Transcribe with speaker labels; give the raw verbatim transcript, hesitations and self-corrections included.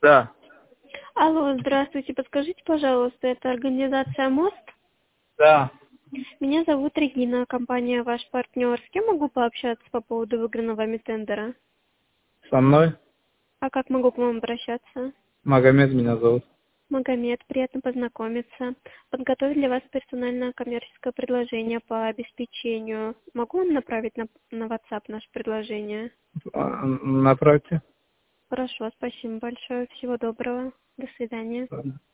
Speaker 1: Да,
Speaker 2: Алло, здравствуйте. Подскажите, пожалуйста, это организация «Мост»?
Speaker 1: да.
Speaker 2: Меня зовут Регина, компания «Ваш партнер». С кем могу пообщаться по поводу выигранного вами тендера?
Speaker 1: Со мной
Speaker 2: А как могу к вам обращаться?
Speaker 1: Магомед меня зовут.
Speaker 2: Магомед, приятно познакомиться. Подготовить для вас персональное коммерческое предложение по обеспечению. Могу вам направить на, на WhatsApp наше предложение?
Speaker 1: А, Направьте.
Speaker 2: Хорошо, спасибо большое. Всего доброго. До свидания.
Speaker 1: Ладно.